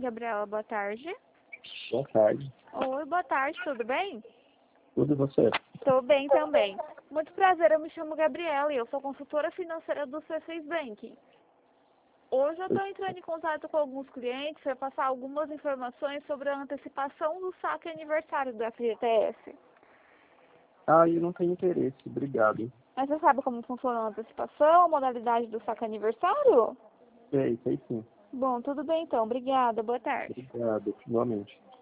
Gabriela, boa tarde. Boa tarde. Oi, boa tarde, tudo bem? Tudo e você? Tô bem também. Muito prazer, eu me chamo Gabriela e eu sou consultora financeira do C6 Bank. Hoje eu estou entrando em contato com alguns clientes para passar algumas informações sobre a antecipação do saque aniversário do FGTS. Eu não tenho interesse, obrigado. Mas você sabe como funciona a antecipação, a modalidade do saque aniversário? Sei sim. Bom, tudo bem então. Obrigada, boa tarde. Obrigado, finalmente.